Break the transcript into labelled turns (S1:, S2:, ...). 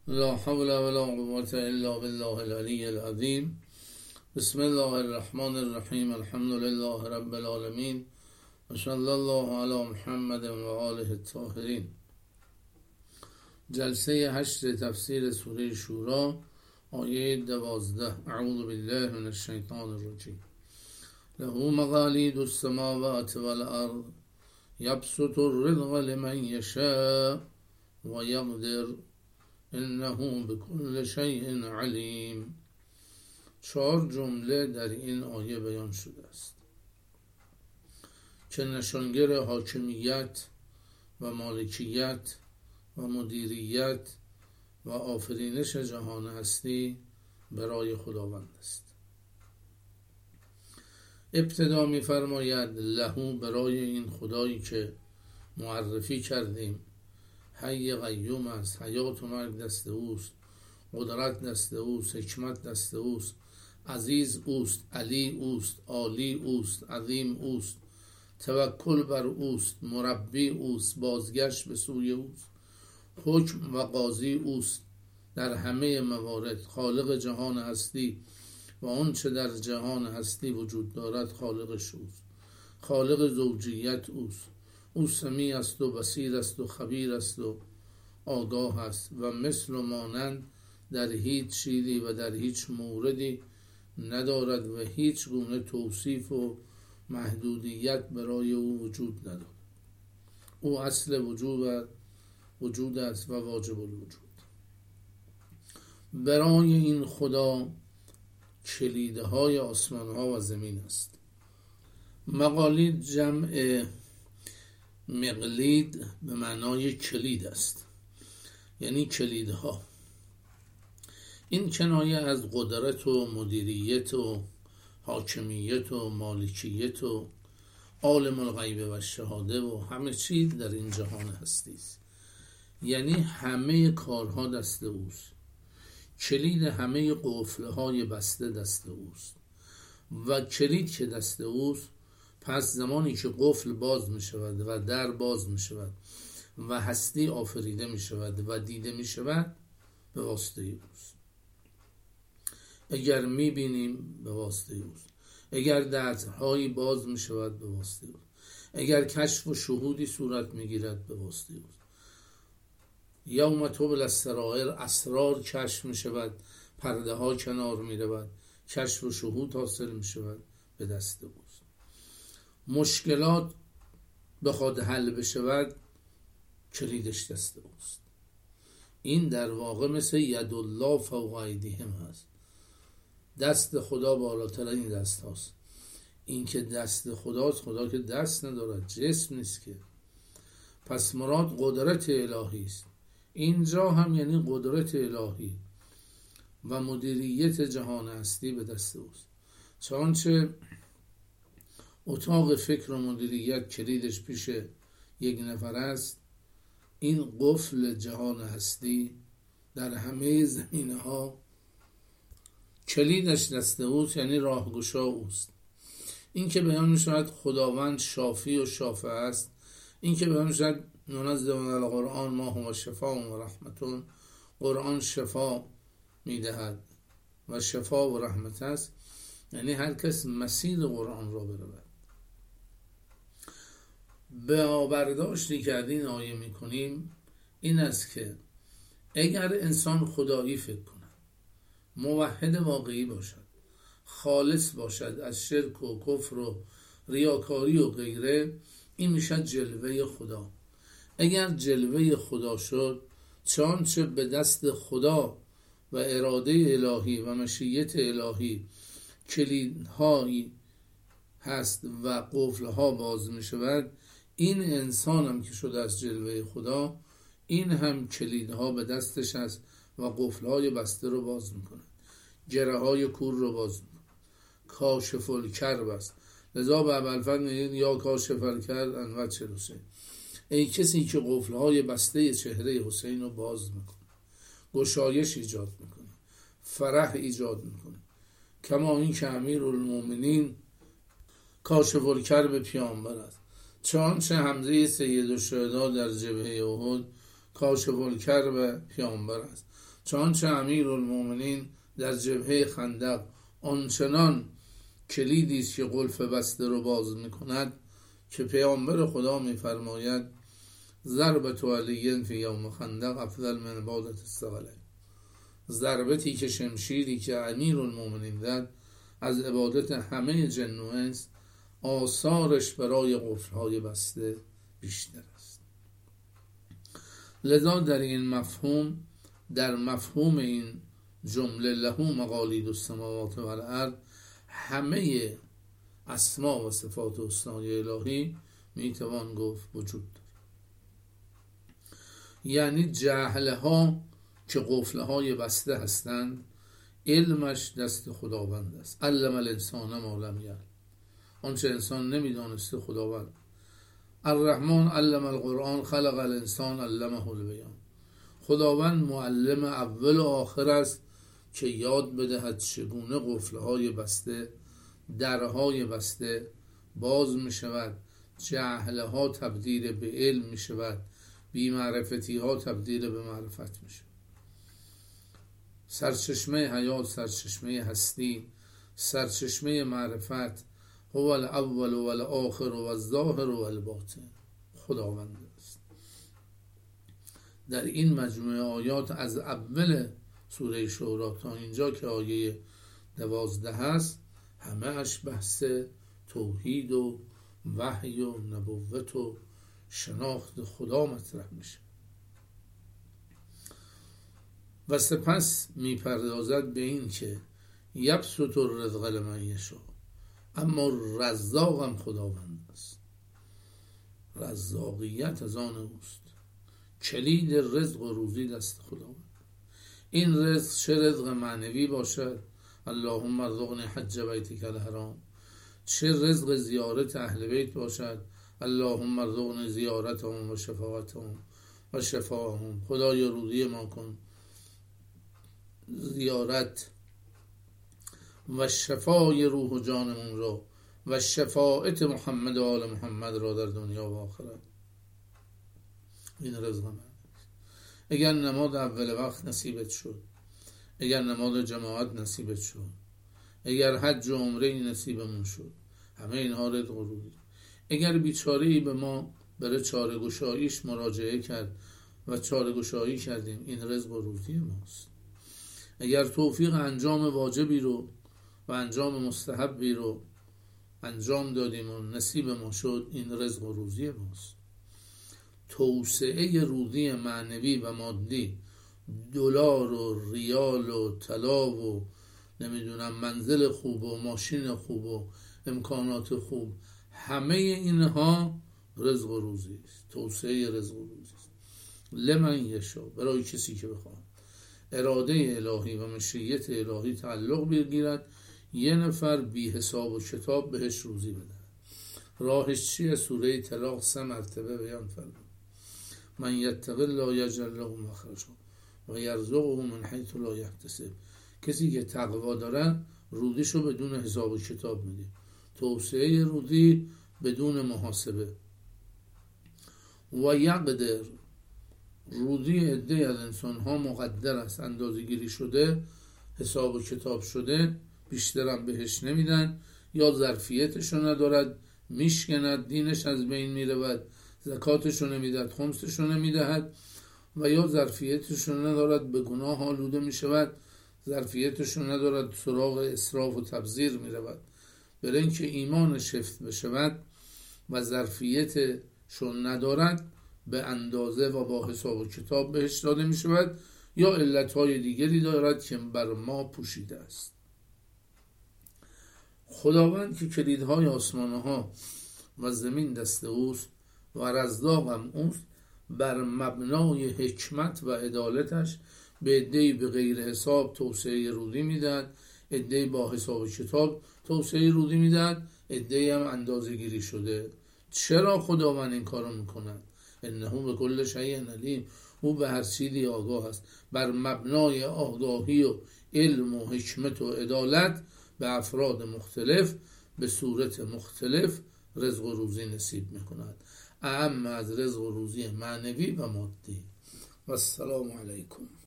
S1: لا حول ولا قوة إلا بالله العلي العظيم. بسم الله الرحمن الرحیم. الحمد لله رب العالمین و صلی الله علی محمد و آله الطاهرین. جلسه 8 تفسیر سوره شورا، آیه 12. اعوذ بالله من الشیطان الرجیم. له مقالید السماوات والارض یبسط الرزق لمن یشاء و یقدر انه بكل شیء علیم. 4 جمله در این آیه بیان شده است که نشانگر حاکمیت و مالکیت و مدیریت و آفرینش جهان هستی برای خداوند است. ابتدا می فرماید له، برای این خدایی که معرفی کردیم حی قیوم است، حیات و مرگ دست اوست، قدرت دست اوست، حکمت دست اوست، عزیز اوست، علی اوست، عالی اوست، عظیم اوست، توکل بر اوست، مربی اوست، بازگشت به سوی اوست، حکم و قاضی اوست در همه موارد، خالق جهان هستی و آنچه در جهان هستی وجود دارد خالقش اوست، خالق زوجیت اوست، او سمیع است و بصیر است و خبیر است و آگاه است و مثل و مانند در هیچ چیزی و در هیچ موردی ندارد و هیچ گونه توصیف و محدودیت برای او وجود ندارد. او اصل وجود است و واجب الوجود. برای این خدا کلیدهای آسمان ها و زمین است. مقالید جمع مقلید به معنای کلید است، یعنی کلیدها. این کنایه از قدرت و مدیریت و حاکمیت و مالکیت و عالم الغیب و شهاده و همه چیز در این جهان هستی است، یعنی همه کارها دست اوست. کلید همه قفل‌های بسته دست اوست و کلید که دست اوست، پس زمانی که قفل باز می شود و در باز می شود و هستی آفریده می شود و دیده می شود، به واسطه اوست. اگر می بینیم به واسطه اوست، اگر درهای باز می شود به واسطه اوست، اگر کشف و شهودی صورت می گیرد به واسطه اوست. یوم تبلی السرائر، اسرار کشف می شود، پرده ها کنار می رود، کشف و شهود حاصل می شود، به دست اوست. مشکلات بخواد حل بشود، کلیدش دست اوست. این در واقع مثل ید الله فوق ایدیهم هست. دست خدا بالاتر این دست هاست. این که دست خداست، خدا که دست ندارد، جسم نیست که. پس مراد قدرت الهی است. اینجا هم یعنی قدرت الهی و مدیریت جهان هستی به دست اوست. چنانچه اتاق فکر و مدیریت کلیدش پیش یک نفر است، این قفل جهان هستی در همه زمینه ها کلیدش دست اوست، یعنی راهگشا اوست. این که بیان می شود خداوند شافی و شافع است، این که بیان می شود ننزل من القرآن ما هو شفاء و رحمتون، قرآن شفا می دهد و شفا و رحمت است، یعنی هر کس مسیر قرآن را برود. به برداشتی که از این آیه می کنیم این است که اگر انسان خدایی فکر کند، موحد واقعی باشد، خالص باشد از شرک و کفر و ریاکاری و غیره، این میشد جلوه خدا. اگر جلوه خدا شد، چنانچه به دست خدا و اراده الهی و مشیت الهی کلیدهایی هست و قفلها باز می شود، این انسان هم که شده از جلوه خدا، این هم کلیدها به دستش هست و قفلهای بسته رو باز می کند، گره های کور رو باز می کند. کاشف الکرب است. لذا به ابوالفضل میگن یا کاشف الکرب عن وجه حسین، ای کسی که قفلهای بسته چهره حسین رو باز میکنه، گشایش ایجاد میکنه، فرح ایجاد میکنه. کما این که امیرالمومنین کاشف الکرب پیامبر است. چنانچه حمزه سید الشهدا در جبهه احد کاشف الکرب پیامبر است. چنانچه امیرالمومنین در جبهه خندق آنچنان کلیدی است که قلف بسته رو باز میکند که پیامبر خدا میفرماید ضربت علی فی یوم خندق افضل من عبادت الثقلین، ضربتی که شمشیری که امیرالمومنین زد از عبادت همه جن و انس آثارش برای قفل‌های بسته بیشتر است. لذا در این مفهوم، در مفهوم این جمله له مقالید السماوات و الارض، همه اسما و صفات حسنای الهی میتوان گفت وجود دارد. یعنی جهلها که قفلهای بسته هستند علمش دست خداوند است. علم الانسان ما لم یعلم، آنچه انسان نمیدانسته خداوند. الرحمن علم القرآن خلق الانسان علمه البیان، خداوند معلم اول و آخر است که یاد بدهد چگونه قفلهای بسته، درهای بسته باز می شود، جهلها تبدیل به علم می شود، بی‌معرفتی ها تبدیل به معرفت می شود. سرچشمه حیات، سرچشمه هستی، سرچشمه معرفت هو الاول و الاخر و الظاهر و الباطن خداوند است. در این مجموعه آیات از اول سوره شورا تا اینجا که آیه 12 است، همه اش بحث توحید و وحی و نبوت و شناخت خدا مطرح میشه و سپس میپردازد به این که یبسط الرزق لمن یشاء، اما رزاق هم خداوند است، رزاقیت از آن اوست، کلید رزق و روزی دست خداوند. این رزق چه رزق معنوی باشد، اللهم ارزقنی حج بیتک الحرام، چه رزق زیارت اهل بیت باشد، اللهم ارزقنی زیارتهم و شفاعتهم و شفاهم، خدای روزی ما کن زیارت و شفای روح و جانمون را و شفاعت محمد و آل محمد را در دنیا و آخرت. این رزق من. اگر نماز اول وقت نصیبت شد، اگر نماز جماعت نصیبت شد، اگر حج و عمره نصیبمون شد، همه اینها رزق و روزی. اگر بیچاره‌ای به ما برای چاره گشاییش مراجعه کرد و چاره گشایی کردیم، این رزق و روزی ماست. اگر توفیق انجام واجبی رو و انجام مستحبی رو انجام دادیم و نصیب ما شد، این رزق و روزی ماست. توسعه روزی معنوی و مادی، دلار و ریال و طلا و نمیدونم منزل خوب و ماشین خوب و امکانات خوب، همه اینها رزق و روزی است. توسعه رزق و روزی است. لمن یشاء، برای کسی که بخواد. اراده الهی و مشیت الهی تعلق بگیرد، یه نفر بی حساب و کتاب بهش روزی بده. راهش چیه؟ سوره طلاق 3 مرتبه بیان فرمود. من یتق الله یجعل له مخرجا و یرزقه من حیث لا یحتسب. کسی که تقوا داره روزیشو بدون حساب و کتاب میده. توسعه روزی بدون محاسبه. و یقدر، روزی عده از انسان ها مقدر است، اندازه گیری شده، حساب و کتاب شده، بیشترم بهش نمیدن، یا ظرفیتشو ندارد، میشکند، دینش از بین میرود، زکاتشو نمیدهد، خمسشو نمیدهد، و یا ظرفیتشو ندارد، به گناه آلوده میشود، ظرفیتشو ندارد، سراغ اسراف و تبذیر میرود. برای اینکه ایمانش حفظ بشود و ظرفیتشو ندارد، به اندازه و با حساب و کتاب بهش داده می شود، یا علتهای دیگری دارد که بر ما پوشیده است. خداوند که کلیدهای آسمانها و زمین دست اوست و رزاق هم اوست، بر مبنای حکمت و عدالتش به عده‌ای به غیر حساب توسعه روزی میدهد، عده‌ای با حساب و کتاب توسعه روزی میدهد، عده‌ای هم اندازه گیری شده. چرا خداوند این کارو میکند؟ انه به کل شیء علیم، او به هر چیزی آگاه است. بر مبنای آگاهی و علم و حکمت و عدالت به افراد مختلف به صورت مختلف رزق و روزی نصیب میکند، اعم از رزق و روزی معنوی و مادی. و السلام علیکم.